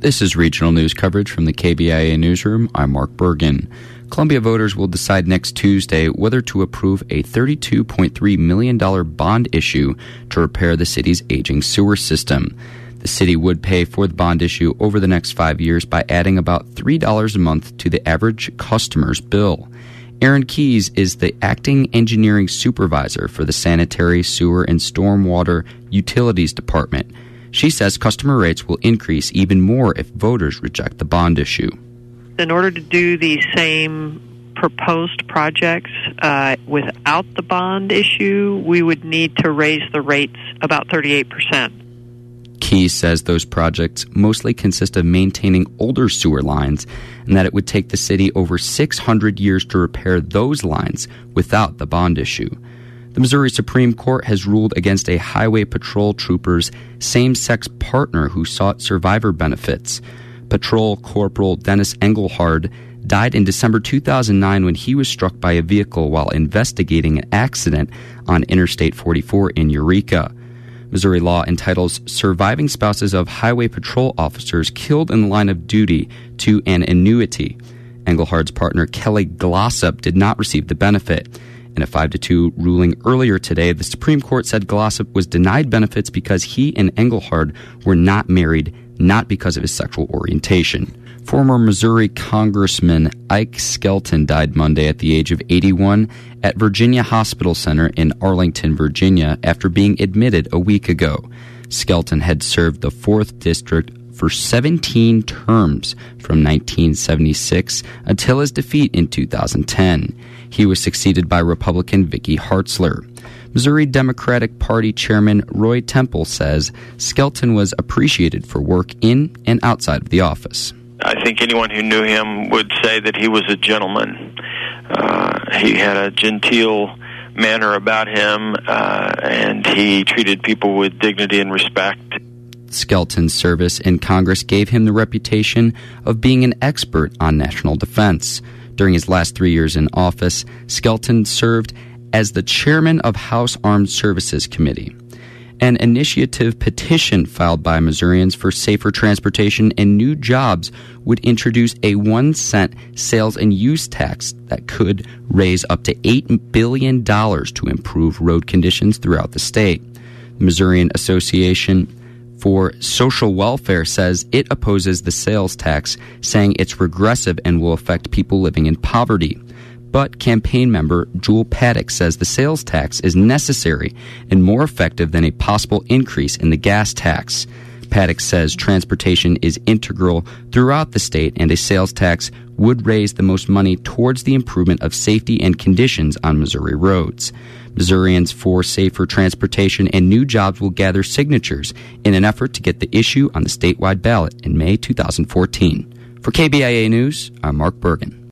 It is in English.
This is regional news coverage from the KBIA newsroom. I'm Mark Bergen. Columbia voters will decide next Tuesday whether to approve a $32.3 million bond issue to repair the city's aging sewer system. The city would pay for the bond issue over the next 5 years by adding about $3 a month to the average customer's bill. Erin Keyes is the acting engineering supervisor for the Sanitary, Sewer, and Stormwater Utilities Department. She says customer rates will increase even more if voters reject the bond issue. In order to do the same proposed projects without the bond issue, we would need to raise the rates about 38%. Keyes says those projects mostly consist of maintaining older sewer lines and that it would take the city over 600 years to repair those lines without the bond issue. The Missouri Supreme Court has ruled against a highway patrol trooper's same-sex partner who sought survivor benefits. Patrol Corporal Dennis Engelhard died in December 2009 when he was struck by a vehicle while investigating an accident on Interstate 44 in Eureka. Missouri law entitles surviving spouses of highway patrol officers killed in the line of duty to an annuity. Engelhard's partner Kelly Glossop did not receive the benefit. In a 5-2 ruling earlier today, the Supreme Court said Glossop was denied benefits because he and Engelhard were not married, not because of his sexual orientation. Former Missouri Congressman Ike Skelton died Monday at the age of 81 at Virginia Hospital Center in Arlington, Virginia, after being admitted a week ago. Skelton had served the 4th District for 17 terms from 1976 until his defeat in 2010. He was succeeded by Republican Vicky Hartzler. Missouri Democratic Party Chairman Roy Temple says Skelton was appreciated for work in and outside of the office. I think anyone who knew him would say that he was a gentleman. He had a genteel manner about him, and he treated people with dignity and respect. Skelton's service in Congress gave him the reputation of being an expert on national defense. During his last 3 years in office, Skelton served as the chairman of House Armed Services Committee. An initiative petition filed by Missourians for safer transportation and new jobs would introduce a 1-cent sales and use tax that could raise up to $8 billion to improve road conditions throughout the state. The Missourian Association for Social Welfare says it opposes the sales tax, saying it's regressive and will affect people living in poverty. But campaign member Jewel Paddock says the sales tax is necessary and more effective than a possible increase in the gas tax. Paddock says transportation is integral throughout the state, and a sales tax would raise the most money towards the improvement of safety and conditions on Missouri roads. Missourians for safer transportation and new jobs will gather signatures in an effort to get the issue on the statewide ballot in May 2014. For KBIA News, I'm Mark Bergen.